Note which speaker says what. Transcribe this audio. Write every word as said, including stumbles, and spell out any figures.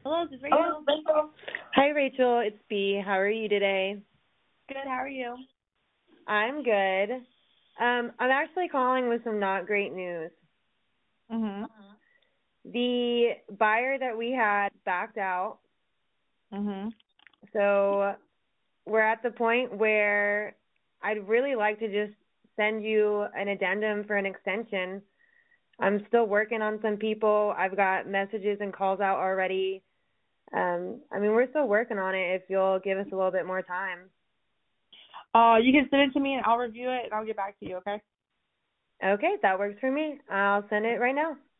Speaker 1: Hello, this is
Speaker 2: Oh,
Speaker 1: Rachel.
Speaker 2: Rachel. Hi, Rachel. It's B. How are you today?
Speaker 1: Good, how are you?
Speaker 2: I'm good. Um, I'm actually calling with some not great news.
Speaker 1: Mhm.
Speaker 2: The buyer that we had backed out,
Speaker 1: Mhm.
Speaker 2: so we're at the point where I'd really like to just send you an addendum for an extension. I'm still working on some people. I've got messages and calls out already. Um, I mean, we're still working on it if you'll give us a little bit more time.
Speaker 1: Uh, you can send it to me and I'll review it and I'll get back to you. Okay?
Speaker 2: Okay, that works for me. I'll send it right now.